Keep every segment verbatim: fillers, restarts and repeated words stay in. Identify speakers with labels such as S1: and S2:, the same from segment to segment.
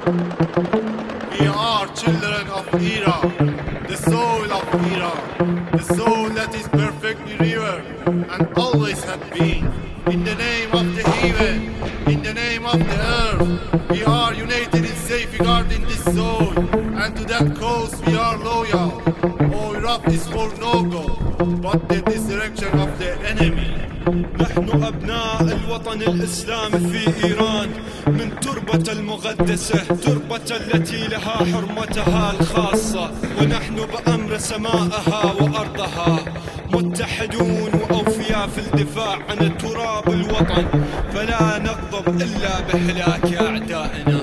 S1: We are children of Iran, the soul of Iran, the soul that is perfectly revered and always had been. In the name of the heaven, in the name of the earth, we are united in safeguarding this soul, and to that cause we are loyal. Our Iraq is for no goal, but the destruction of the enemy.
S2: نحن أبناء الوطن الإسلامي في إيران، من تربة المقدسة، تربة التي لها حرمتها الخاصة، ونحن بأمر سمائها وأرضها متحدون وأوفياء في الدفاع عن التراب الوطن، فلا نغضب إلا بهلاك أعدائنا.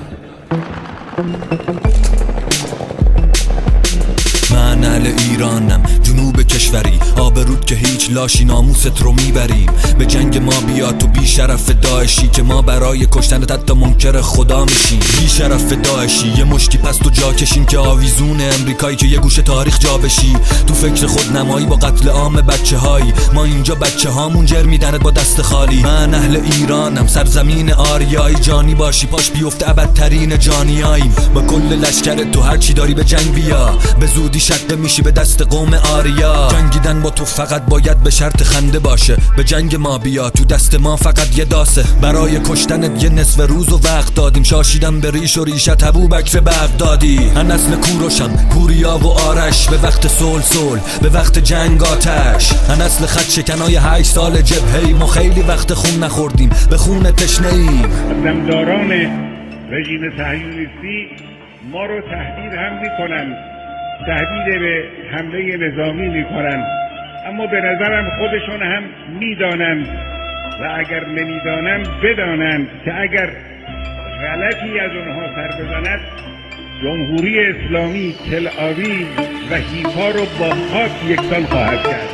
S3: من اهل ایرانم، جنوب کشوری، آبرود که هیچ لاشی ناموست رو میبریم. به جنگ ما بیا تو بی شرف داعشی، که ما برای کشتنت حتی منکر خدا میشیم. بی شرف داعشی، یه مشتی پست و جا کشین که آویزون امریکایی، که یه گوشه تاریخ جا بشی. تو فکر خود نمایی با قتل عام بچه هایی، ما اینجا بچه هامون جر میدنت با دست خالی. من اهل ایرانم، سرزمین آریایی، جانی باشی پاش بیفته ابدترین جانیاییم. با کل لشکرت تو هرچی داری به جنگ بیا، به زودی شده میشی به دست قوم آریا. جنگیدن با تو فقط باید به شرط خنده باشه، به جنگ ما بیا تو دست ما فقط یه داسه. برای کشتنت یه نصف روز و وقت دادیم، شاشیدم به ریش و ریشت ابوبکر بغدادی. من نسل کوروشم، پوریا و آرش، به وقت صلح صلح، به وقت جنگ آتش. من نسل خط شکنای هشت سال جبهه‌ای، ما خیلی وقت خون نخوردیم، به خون تشنه‌ایم.
S4: دمداران رژیم صهیونیستی ما رو تهدید هم میکنن، تهدید به حمله نظامی میکنن، اما به نظرم خودشون هم میدانند و اگر نمیدانند بدانند که اگر غلطی از اونها سر بزند، جمهوری اسلامی تل آویو و حیفا رو با خاک یکسان خواهد کرد.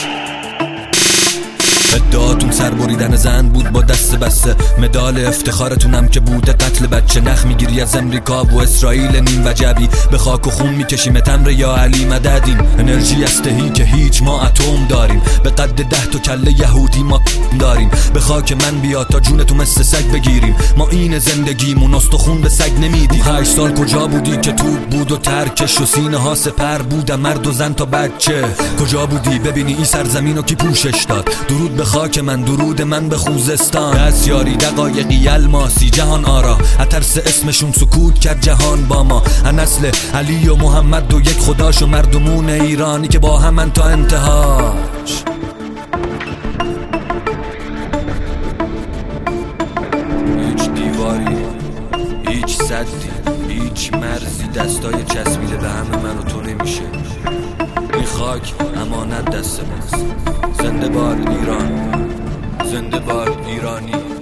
S3: ادعاتون سر بریدن زن بود با دست بسته، مدال افتخارتونم که بوده قتل بچه. نخ میگیری از امریکا و اسرائیل نیم وجبی، به خاک و خون میکشیم تمر یا علی مددیم. انرژی استهی که هیچ، ما اتم داریم، به قد ده تا کله یهودی ما داریم. به خاک من بیا تا جونتو مثل سگ بگیریم، ما این زندگیمون استخون به سگ نمیدیم. هشت سال کجا بودی که توپ بود و ترکش و سینه ها سپر بودن، مرد و زن تا بچه. کجا بودی ببینی این سرزمینو کی پوشش داد؟ درود به خاک من، درود من به خوزستان. دستیاری دقایقی الماسی، جهان آرا، اترس اسمشون سکوت کرد جهان با ما. نسل علی و محمد و یک خداش و مردمون ایرانی که با همن تا انتهاش. هیچ دیواری، هیچ سدی، هیچ مرزی دستای چسبیده به همه من و تو نمیشه. این خاک امانت دست ماست. زنده باد ایران، زنده باد ایرانی.